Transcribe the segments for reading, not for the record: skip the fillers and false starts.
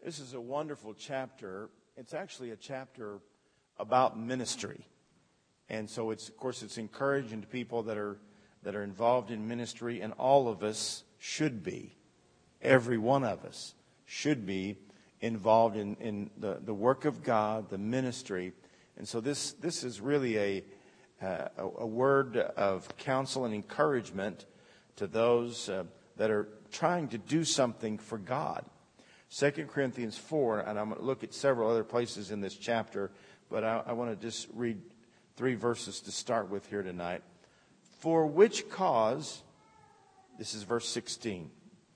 This is a wonderful chapter. It's actually a chapter about ministry. And so it's encouraging to people that are involved in ministry, and all of us should be. Every one of us should be involved in the work of God, the ministry. And so this is really a word of counsel and encouragement to those that are trying to do something for God. 2 Corinthians 4, and I'm going to look at several other places in this chapter, but I want to just read 3 verses to start with here tonight. For which cause, this is verse 16,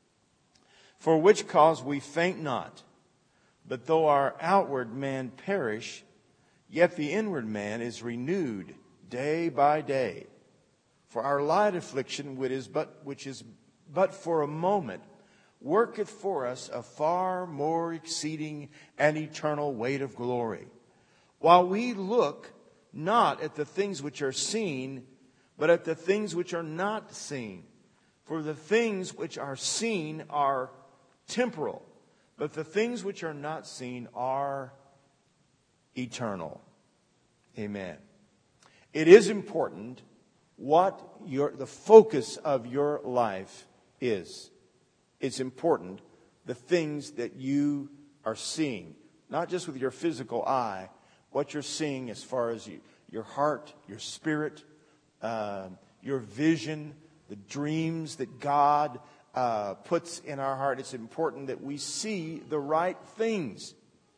for which cause we faint not, but though our outward man perish, yet the inward man is renewed day by day. For our light affliction, which is but for a moment, worketh for us a far more exceeding and eternal weight of glory. While we look not at the things which are seen, but at the things which are not seen. For the things which are seen are temporal, but the things which are not seen are eternal. Amen. It is important what the focus of your life is. It's important the things that you are seeing, not just with your physical eye, what you're seeing as far as your heart, your spirit, your vision, the dreams that God puts in our heart. It's important that we see the right things.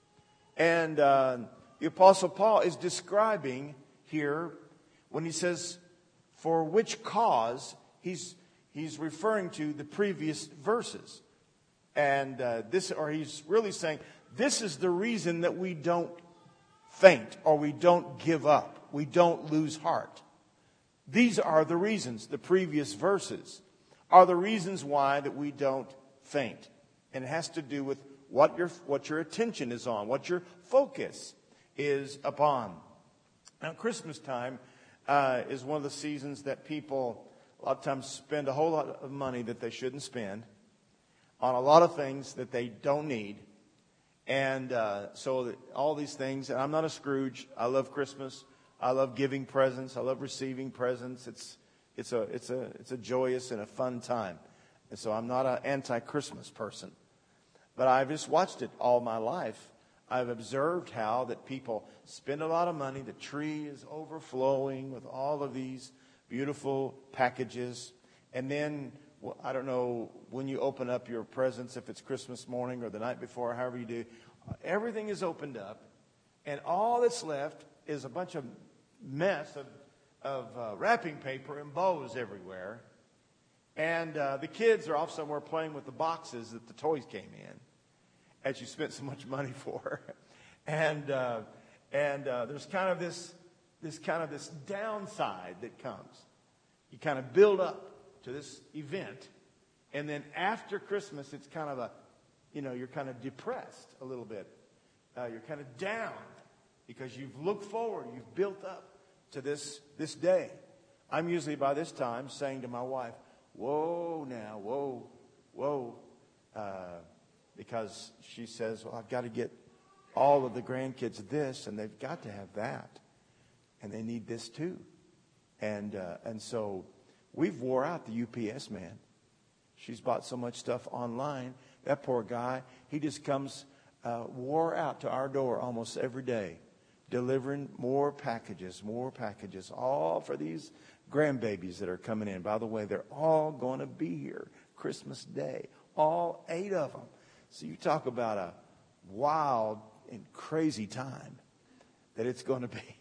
And the Apostle Paul is describing here when he says, for which cause, he's referring to the previous verses. And he's really saying, this is the reason that we don't faint or we don't give up. We don't lose heart. These are the reasons. The previous verses are the reasons why that we don't faint. And it has to do with what your attention is on, what your focus is upon. Now, Christmas time is one of the seasons that people a lot of times spend a whole lot of money that they shouldn't spend on a lot of things that they don't need. And so all these things, and I'm not a Scrooge. I love Christmas. I love giving presents. I love receiving presents. It's a joyous and a fun time. And so I'm not an anti-Christmas person. But I've just watched it all my life. I've observed how that people spend a lot of money. The tree is overflowing with all of these beautiful packages. And then, I don't know, when you open up your presents, if it's Christmas morning or the night before, however you do, everything is opened up. And all that's left is a bunch of mess of wrapping paper and bows everywhere. And the kids are off somewhere playing with the boxes that the toys came in, as you spent so much money for. And there's kind of this downside that comes. You kind of build up to this event, and then after Christmas, it's kind of you're kind of depressed a little bit. You're kind of down because you've looked forward, you've built up to this day. I'm usually by this time saying to my wife, "Whoa, now, whoa," because she says, "Well, I've got to get all of the grandkids this, and they've got to have that, and they need this too." And so we've wore out the UPS man. She's bought so much stuff online. That poor guy, he just comes wore out to our door almost every day, delivering more packages, all for these grandbabies that are coming in. By the way, they're all going to be here Christmas Day, all 8 of them. So you talk about a wild and crazy time that it's going to be.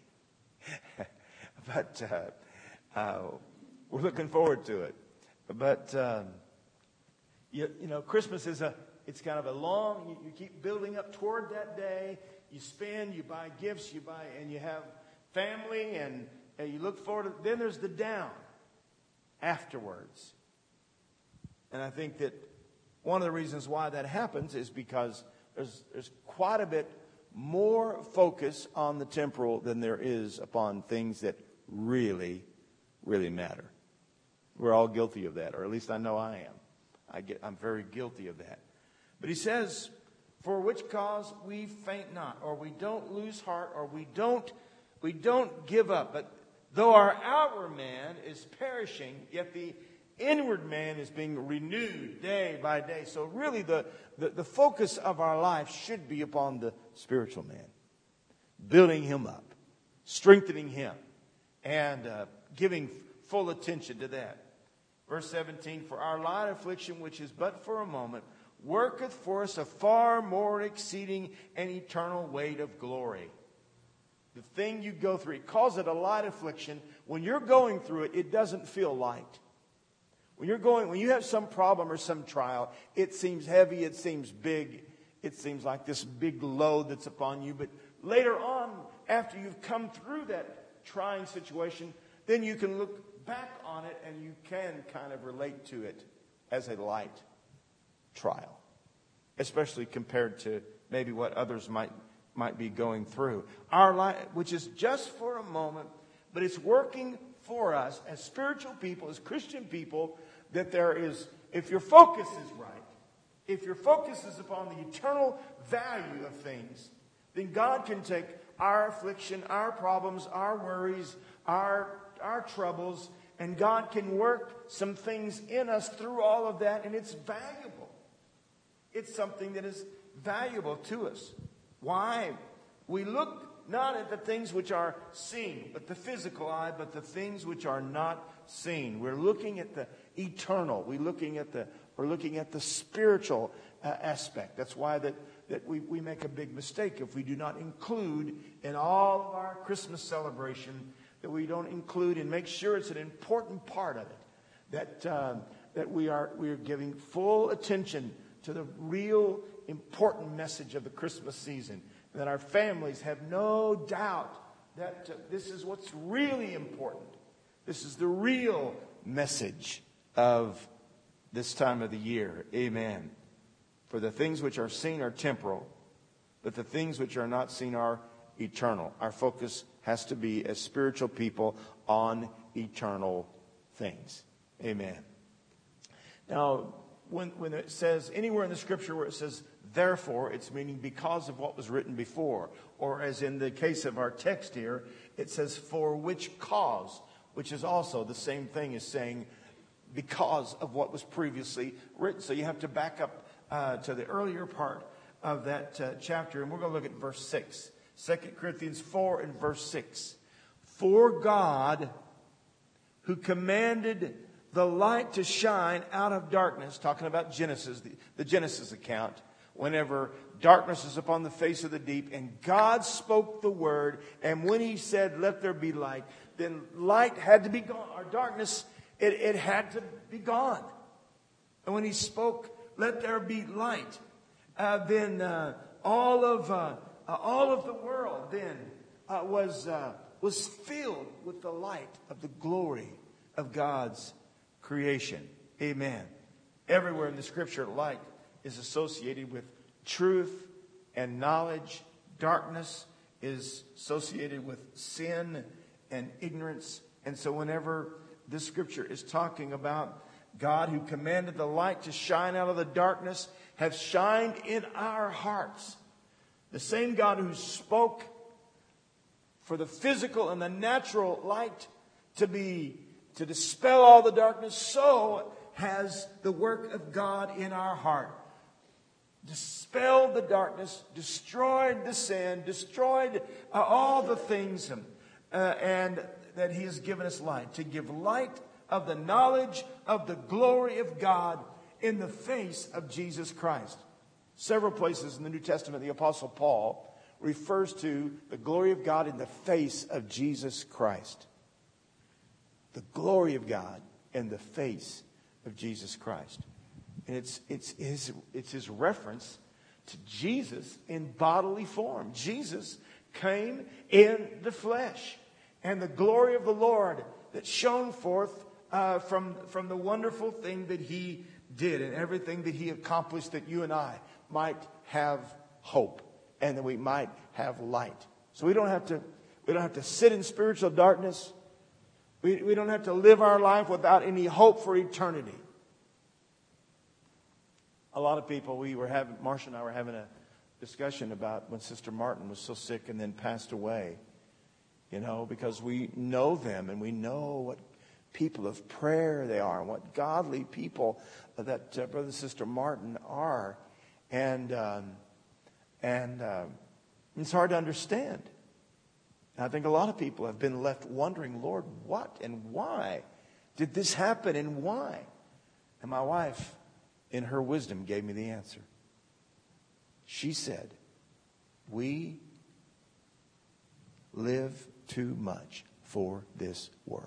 But we're looking forward to it. But Christmas it's kind of a long. You keep building up toward that day. You spend, you buy gifts, and you have family, and you look forward to. Then there's the down afterwards. And I think that one of the reasons why that happens is because there's quite a bit more focus on the temporal than there is upon things that really, really matter. We're all guilty of that, or at least I know I am. I'm very guilty of that. But he says, For which cause we faint not, or we don't lose heart, or we don't give up. But though our outward man is perishing, yet the inward man is being renewed day by day. So really the focus of our life should be upon the spiritual man. Building him up, strengthening him, and giving full attention to that. Verse 17, for our light affliction, which is but for a moment, worketh for us a far more exceeding and eternal weight of glory. The thing you go through, he calls it a light affliction. When you're going through it, it doesn't feel light. When you have some problem or some trial, it seems heavy, it seems big, it seems like this big load that's upon you. But later on, after you've come through that trying situation, then you can look back on it and you can kind of relate to it as a light trial, especially compared to maybe what others might be going through. Our life, which is just for a moment, but it's working for us as spiritual people, as Christian people, that there is, if your focus is right, if your focus is upon the eternal value of things, then God can take our affliction, our problems, our worries, our troubles, and God can work some things in us through all of that, and it's valuable. It's something that is valuable to us. Why? We look not at the things which are seen, but the physical eye, but the things which are not seen. We're looking at the eternal. We're looking at the spiritual aspect. That's why that we make a big mistake if we do not include in all of our Christmas celebration, that we don't include and make sure it's an important part of it, that we are giving full attention to the real important message of the Christmas season, that our families have no doubt that this is what's really important. This is the real message of this time of the year. Amen. For the things which are seen are temporal, but the things which are not seen are eternal. Our focus has to be, as spiritual people, on eternal things. Amen. Now, when it says anywhere in the Scripture where it says therefore, it's meaning because of what was written before. Or as in the case of our text here, it says for which cause, which is also the same thing as saying because of what was previously written. So you have to back up to the earlier part of that chapter, and we're going to look at verse 6. 2 Corinthians 4 and verse 6. For God, who commanded the light to shine out of darkness, talking about Genesis, the Genesis account, whenever darkness is upon the face of the deep, and God spoke the word, and when he said, let there be light, then light had to be gone. Our darkness, it had to be gone. And when he spoke, let there be light, then all of the world then was filled with the light of the glory of God's creation. Amen. Everywhere in the Scripture, light is associated with truth and knowledge. Darkness is associated with sin and ignorance. And so whenever this Scripture is talking about God who commanded the light to shine out of the darkness, have shined in our hearts. The same God who spoke for the physical and the natural light to dispel all the darkness, so has the work of God in our heart dispelled the darkness, destroyed the sin, destroyed all the things, and that he has given us light, to give light of the knowledge of the glory of God in the face of Jesus Christ. Several places in the New Testament, the Apostle Paul refers to the glory of God in the face of Jesus Christ. The glory of God in the face of Jesus Christ. And it's his reference to Jesus in bodily form. Jesus came in the flesh. And the glory of the Lord that shone forth from the wonderful thing that he did and everything that he accomplished, that you and I might have hope and that we might have light. So we don't have to sit in spiritual darkness. We don't have to live our life without any hope for eternity. A lot of people, Marcia and I were having discussion about when Sister Martin was so sick and then passed away. Because we know them and we know what people of prayer they are and what godly people that Brother and Sister Martin are. And it's hard to understand. And I think a lot of people have been left wondering, Lord, what and why did this happen and why? And my wife, in her wisdom, gave me the answer. She said, we live too much for this world.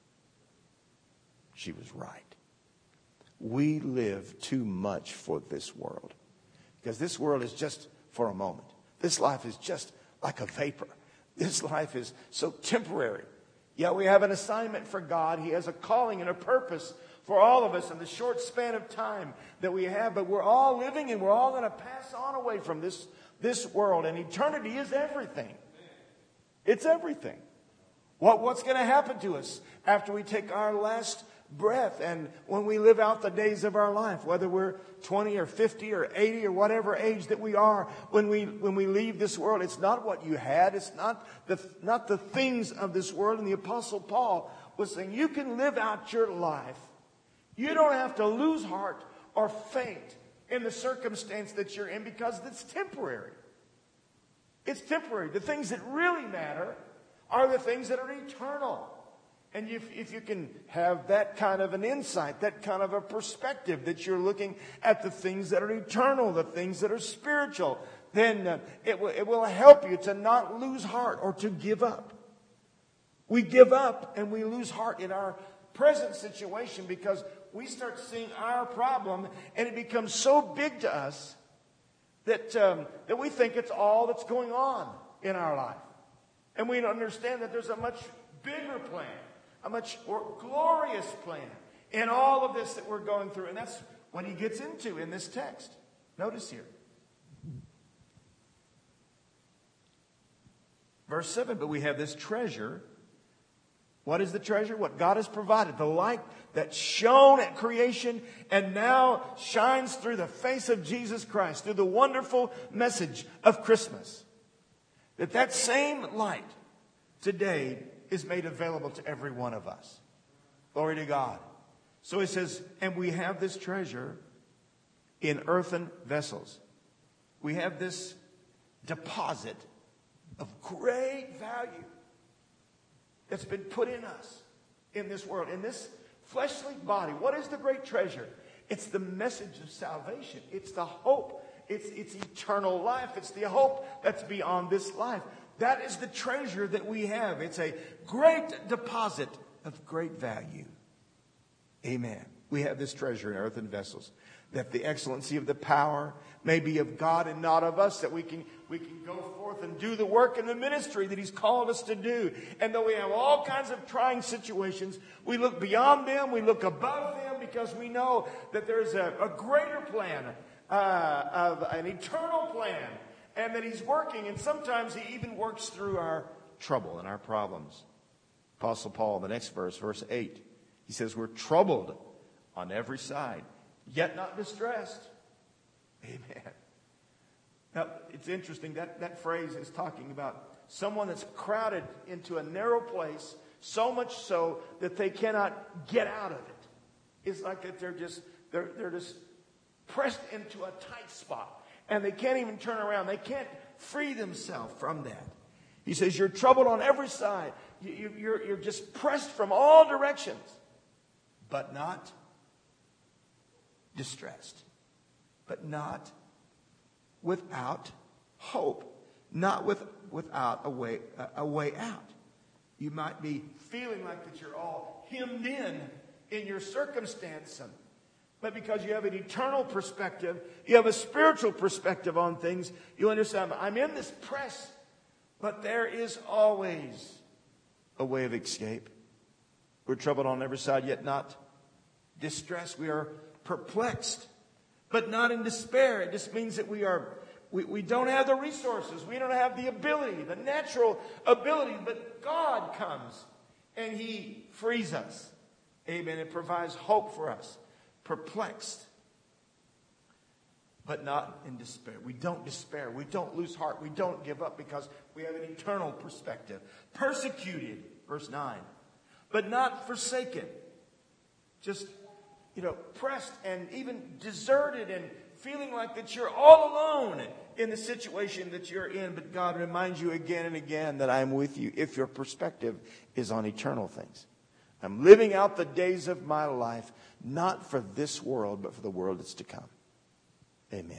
She was right. We live too much for this world. Because this world is just for a moment. This life is just like a vapor. This life is so temporary. Yeah, we have an assignment for God. He has a calling and a purpose for all of us in the short span of time that we have. But we're all living and we're all going to pass on away from this world. And eternity is everything. It's everything. What's going to happen to us after we take our last breath and when we live out the days of our life, whether we're 20 or 50 or 80 or whatever age that we are, when we leave this world, it's not what you had. It's not the things of this world. And the Apostle Paul was saying, you can live out your life. You don't have to lose heart or faint in the circumstance that you're in because it's temporary. It's temporary. The things that really matter are the things that are eternal. And if you can have that kind of an insight, that kind of a perspective that you're looking at the things that are eternal, the things that are spiritual, then it will help you to not lose heart or to give up. We give up and we lose heart in our present situation because we start seeing our problem and it becomes so big to us that we think it's all that's going on in our life. And we understand that there's a much bigger plan, a much more glorious plan in all of this that we're going through. And that's what he gets into in this text. Notice here. Verse 7, but we have this treasure. What is the treasure? What God has provided. The light that shone at creation and now shines through the face of Jesus Christ, through the wonderful message of Christmas. That same light today is made available to every one of us. Glory to God. So he says, and we have this treasure in earthen vessels. We have this deposit of great value that's been put in us in this world, in this fleshly body. What is the great treasure? It's the message of salvation. It's the hope. It's eternal life. It's the hope that's beyond this life. That is the treasure that we have. It's a great deposit of great value. Amen. We have this treasure in earthen vessels, that the excellency of the power may be of God and not of us, that we can go forth and do the work in the ministry that he's called us to do. And though we have all kinds of trying situations, we look beyond them, we look above them, because we know that there's a greater plan, of an eternal plan, and that he's working, and sometimes he even works through our trouble and our problems. Apostle Paul, the next verse, verse 8, he says, we're troubled on every side, yet not distressed. Amen. Now, it's interesting, that phrase is talking about someone that's crowded into a narrow place, so much so that they cannot get out of it. It's like that they're just pressed into a tight spot, and they can't even turn around. They can't free themselves from that. He says, you're troubled on every side. You're just pressed from all directions, but not distressed, but not without hope, not without a way out. You might be feeling like that you're all hemmed in your circumstance, but because you have an eternal perspective, you have a spiritual perspective on things, you understand, I'm in this press, but there is always a way of escape. We're troubled on every side, yet not distressed. We are perplexed, but not in despair. It just means that we don't have the resources. We don't have the ability, the natural ability, but God comes and he frees us. Amen. It provides hope for us. Perplexed. but not in despair. We don't despair. We don't lose heart. We don't give up because we have an eternal perspective. Persecuted, verse 9, but not forsaken. Just, pressed and even deserted and feeling like that you're all alone in the situation that you're in. But God reminds you again and again that I am with you if your perspective is on eternal things. I'm living out the days of my life, not for this world, but for the world that's to come. Amen.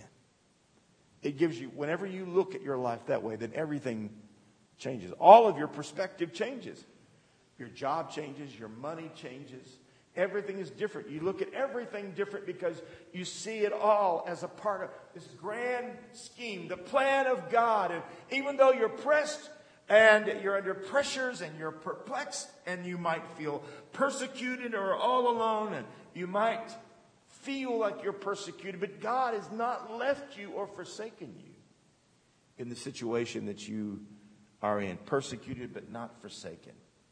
It gives you, whenever you look at your life that way, then everything changes. All of your perspective changes. Your job changes, your money changes. Everything is different. You look at everything different because you see it all as a part of this grand scheme, the plan of God. And even though you're pressed and you're under pressures and you're perplexed and you might feel persecuted or all alone and you might feel like you're persecuted, but God has not left you or forsaken you in the situation that you are in. Persecuted but not forsaken.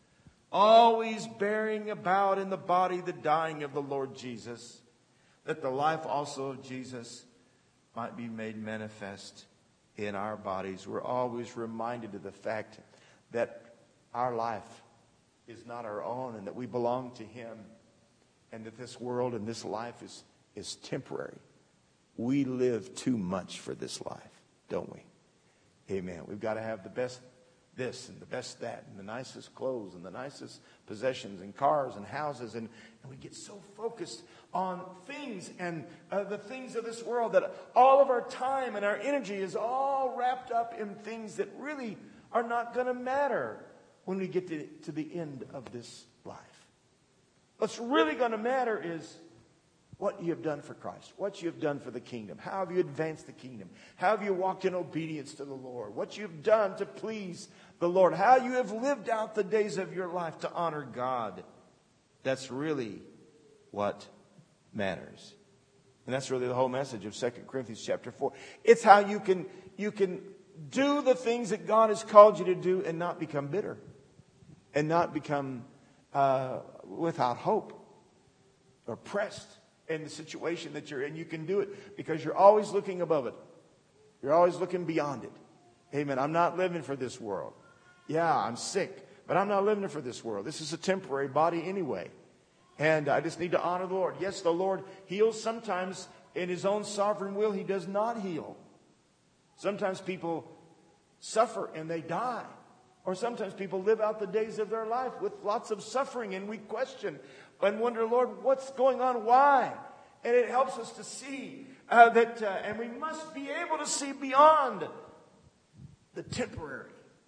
Always bearing about in the body the dying of the Lord Jesus, that the life also of Jesus might be made manifest in our bodies. We're always reminded of the fact that our life is not our own and that we belong to Him, and that this world and this life is temporary. We live too much for this life, don't we? Amen. We've got to have the best this and the best that and the nicest clothes and the nicest possessions and cars and houses. And we get so focused on things and the things of this world that all of our time and our energy is all wrapped up in things that really are not going to matter when we get to the end of this life. What's really going to matter is what you have done for Christ, what you have done for the kingdom. How have you advanced the kingdom? How have you walked in obedience to the Lord? What you've done to please the Lord. How you have lived out the days of your life to honor God. That's really what matters. And that's really the whole message of 2 Corinthians chapter 4. It's how you can do the things that God has called you to do and not become bitter. And not become without hope or pressed in the situation that you're in. You can do it because you're always looking above it. You're always looking beyond it. Amen. I'm not living for this world. Yeah, I'm sick, but I'm not living for this world. This is a temporary body anyway. And I just need to honor the Lord. Yes, the Lord heals sometimes in His own sovereign will. He does not heal. Sometimes people suffer and they die. Or sometimes people live out the days of their life with lots of suffering, and we question and wonder, Lord, what's going on? Why? And it helps us to see and we must be able to see beyond the temporary.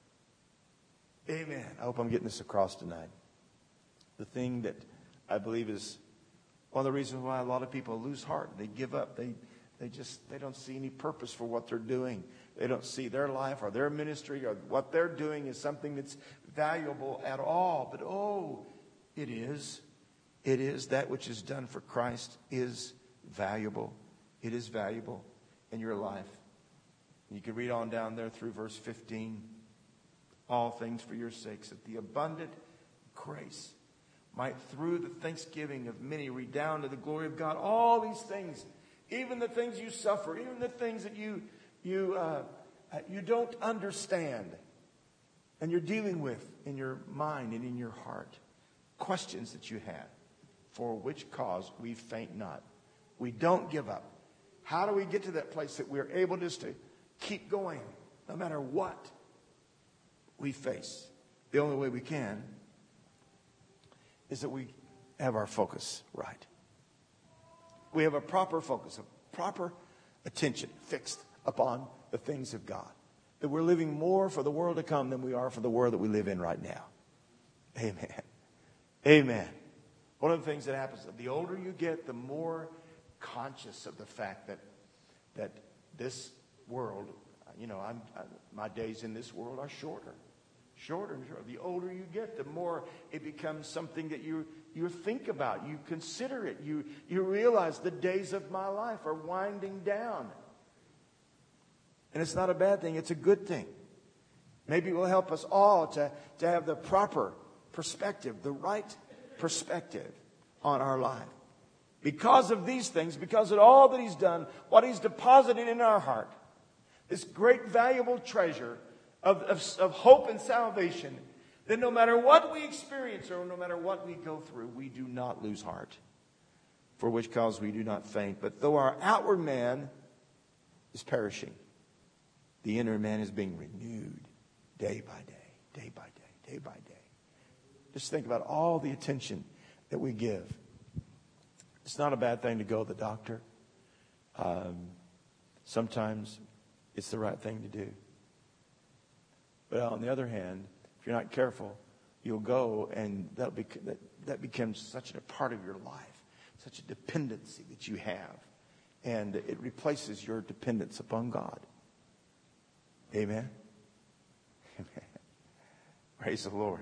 Amen. I hope I'm getting this across tonight. The thing that I believe is one of the reasons why a lot of people lose heart. They give up. They don't see any purpose for what they're doing. They don't see their life or their ministry or what they're doing as something that's valuable at all. But it is. It is. That which is done for Christ is valuable. It is valuable in your life. You can read on down there through verse 15. All things for your sakes, that the abundant grace might through the thanksgiving of many redound to the glory of God. All these things, even the things you suffer, even the things that you don't understand and you're dealing with in your mind and in your heart, questions that you have, for which cause we faint not. We don't give up. How do we get to that place that we're able just to keep going no matter what we face? The only way we can is that we have our focus right. We have a proper focus, a proper attention fixed upon the things of God. That we're living more for the world to come than we are for the world that we live in right now. Amen. Amen. One of the things that happens, the older you get, the more conscious of the fact that this world, my days in this world are shorter. Shorter and shorter. The older you get, the more it becomes something that you think about. You consider it. You realize the days of my life are winding down. And it's not a bad thing. It's a good thing. Maybe it will help us all to have the proper perspective, the right perspective on our life. Because of these things, because of all that He's done, what He's deposited in our heart, this great valuable treasure of hope and salvation, that no matter what we experience or no matter what we go through, we do not lose heart, for which cause we do not faint. But though our outward man is perishing, the inner man is being renewed day by day, day by day, day by day. Just think about all the attention that we give. It's not a bad thing to go to the doctor. Sometimes it's the right thing to do. But on the other hand, if you're not careful, you'll go and that becomes such a part of your life, such a dependency that you have. And it replaces your dependence upon God. Amen? Amen. Praise the Lord.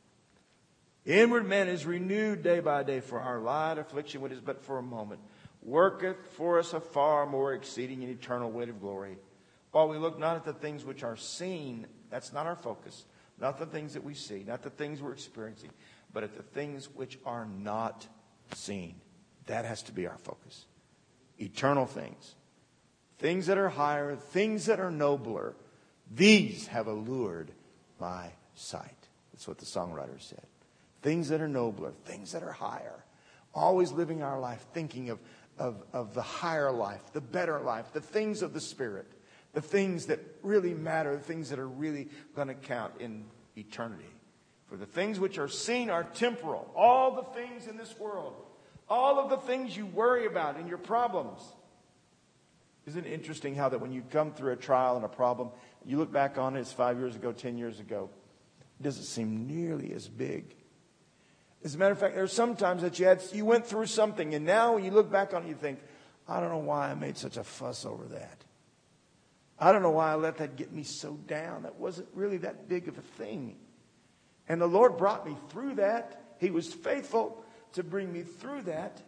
The inward man is renewed day by day, for our light affliction, which is but for a moment, worketh for us a far more exceeding and eternal weight of glory. While we look not at the things which are seen, that's not our focus, not the things that we see, not the things we're experiencing, but at the things which are not seen. That has to be our focus. Eternal things. Things that are higher, things that are nobler. These have allured my sight. That's what the songwriter said. Things that are nobler, things that are higher. Always living our life thinking of the higher life, the better life, the things of the Spirit, the things that really matter, the things that are really going to count in eternity. For the things which are seen are temporal. All the things in this world, all of the things you worry about and your problems. Isn't it interesting how that when you come through a trial and a problem, you look back on it, it's 5 years ago, 10 years ago, it doesn't seem nearly as big. As a matter of fact, there are some times that you went through something, and now when you look back on it, you think, I don't know why I made such a fuss over that. I don't know why I let that get me so down. That wasn't really that big of a thing. And the Lord brought me through that. He was faithful to bring me through that.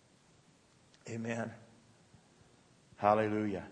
Amen. Hallelujah.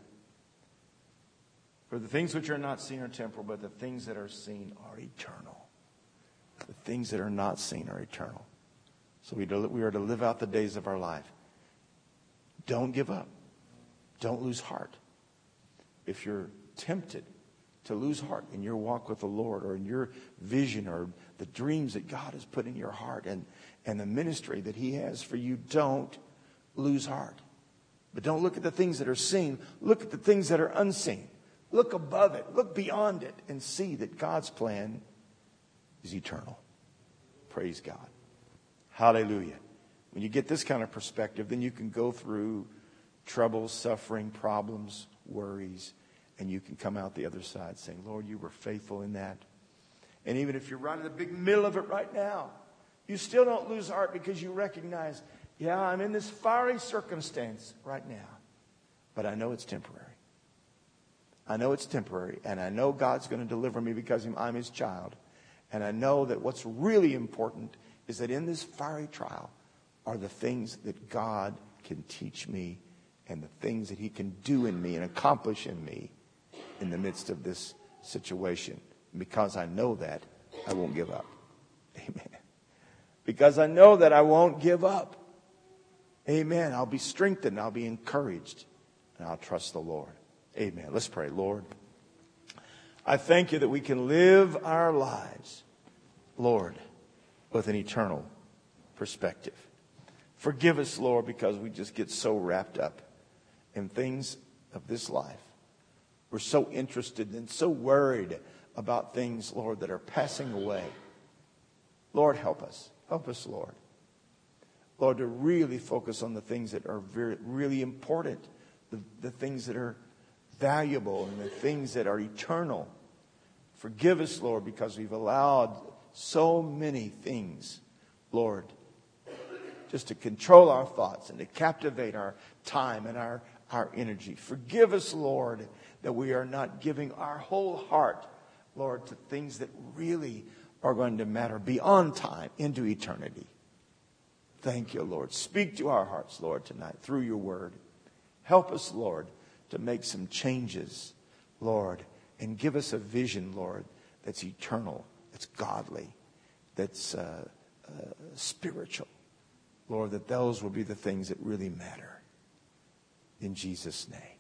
For the things which are not seen are temporal, but the things that are seen are eternal. The things that are not seen are eternal. So we are to live out the days of our life. Don't give up. Don't lose heart. If you're tempted to lose heart in your walk with the Lord or in your vision or the dreams that God has put in your heart and the ministry that He has for you, don't lose heart. But don't look at the things that are seen. Look at the things that are unseen. Look above it. Look beyond it and see that God's plan is eternal. Praise God. Hallelujah. When you get this kind of perspective, then you can go through troubles, suffering, problems, worries, and you can come out the other side saying, Lord, you were faithful in that. And even if you're right in the big middle of it right now, you still don't lose heart because you recognize, yeah, I'm in this fiery circumstance right now, but I know it's temporary. I know it's temporary, and I know God's going to deliver me because I'm His child. And I know that what's really important is that in this fiery trial are the things that God can teach me and the things that He can do in me and accomplish in me in the midst of this situation. And because I know that, I won't give up. Amen. Because I know that I won't give up. Amen. I'll be strengthened. I'll be encouraged. And I'll trust the Lord. Amen. Let's pray. Lord, I thank You that we can live our lives, Lord, with an eternal perspective. Forgive us, Lord, because we just get so wrapped up in things of this life. We're so interested and so worried about things, Lord, that are passing away. Lord, help us. Help us, Lord. Lord, to really focus on the things that are really important, the things that are valuable and the things that are eternal. Forgive us, Lord, because we've allowed so many things, Lord, just to control our thoughts and to captivate our time and our energy. Forgive us, Lord, that we are not giving our whole heart, Lord, to things that really are going to matter beyond time into eternity. Thank You, Lord. Speak to our hearts, Lord, tonight through Your word. Help us, Lord, to make some changes, Lord, and give us a vision, Lord, that's eternal, that's godly, that's spiritual. Lord, that those will be the things that really matter. In Jesus' name.